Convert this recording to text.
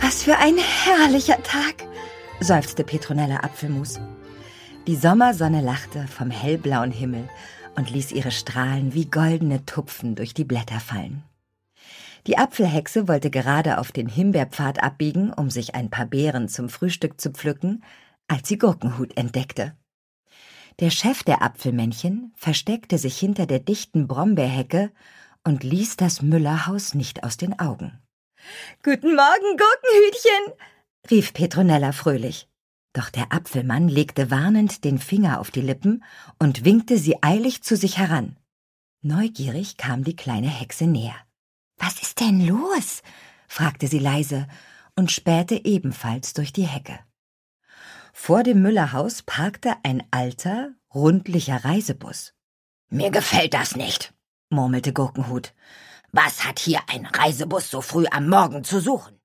Was für ein herrlicher Tag, seufzte Petronella Apfelmus. Die Sommersonne lachte vom hellblauen Himmel und ließ ihre Strahlen wie goldene Tupfen durch die Blätter fallen. Die Apfelhexe wollte gerade auf den Himbeerpfad abbiegen, um sich ein paar Beeren zum Frühstück zu pflücken, als sie Gurkenhut entdeckte. Der Chef der Apfelmännchen versteckte sich hinter der dichten Brombeerhecke und ließ das Müllerhaus nicht aus den Augen. »Guten Morgen, Gurkenhütchen«, rief Petronella fröhlich. Doch der Apfelmann legte warnend den Finger auf die Lippen und winkte sie eilig zu sich heran. Neugierig kam die kleine Hexe näher. »Was ist denn los?« fragte sie leise und spähte ebenfalls durch die Hecke. Vor dem Müllerhaus parkte ein alter, rundlicher Reisebus. »Mir gefällt das nicht«, murmelte Gurkenhut. »Was hat hier ein Reisebus so früh am Morgen zu suchen?«